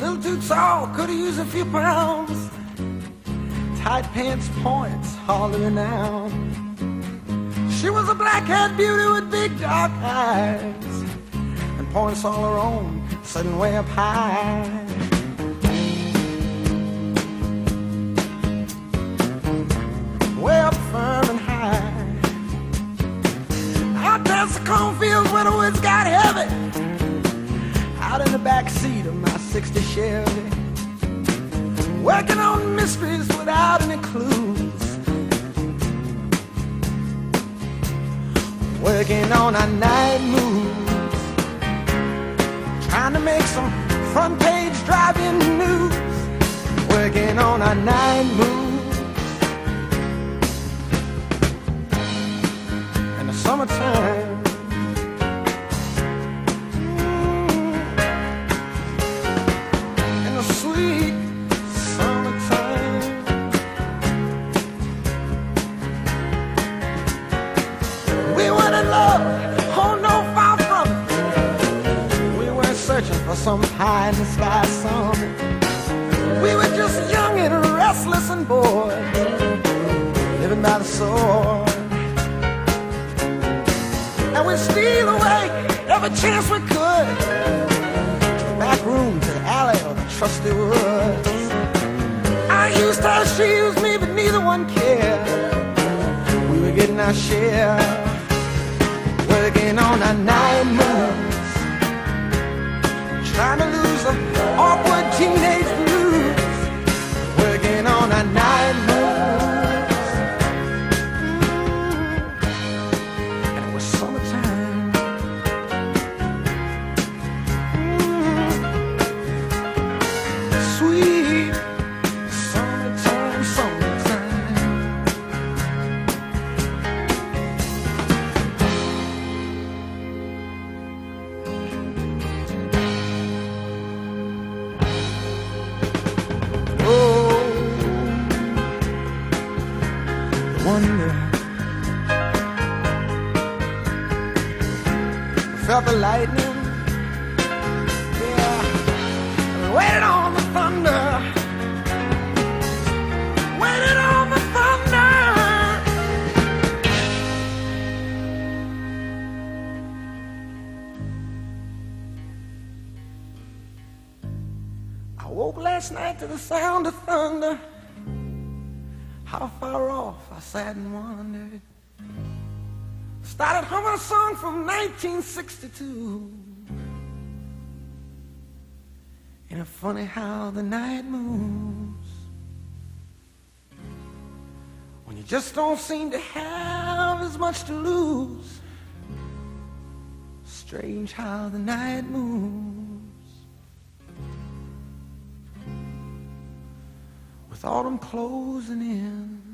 little too tall, could've used a few pounds. Tight pants points, hardly renowned. She was a black-haired beauty with big dark eyes, and points all her own, sitting way up high. Way up firm and high. Out past the cornfields where the woods got heavy, out in the back seat of my '60 Chevy, working on mysteries without any clues, working on our night moves, trying to make some front page driving news, working on our night moves. In the summertime, in the sweet summertime, we weren't in love, oh no, far from it. We weren't searching for some pie in the sky summit. We were just young and restless and bored, living by the sword. And we'd steal away every chance we could, to the back room, to the alley, or the trusty woods. I used her, she used me, but neither one cared. We were getting our share, working on our night moves, trying to lose the awkward teenage blues, working on our night moves. And it was summertime. Sweet summertime, summertime. Oh, wonder, felt the lightning, yeah, waited on the thunder, waited on the thunder. I woke last night to the sound of thunder. How far off I sat and wondered. Started humming a song from 1962. Ain't it funny how the night moves, when you just don't seem to have as much to lose. Strange how the night moves, with autumn closing in.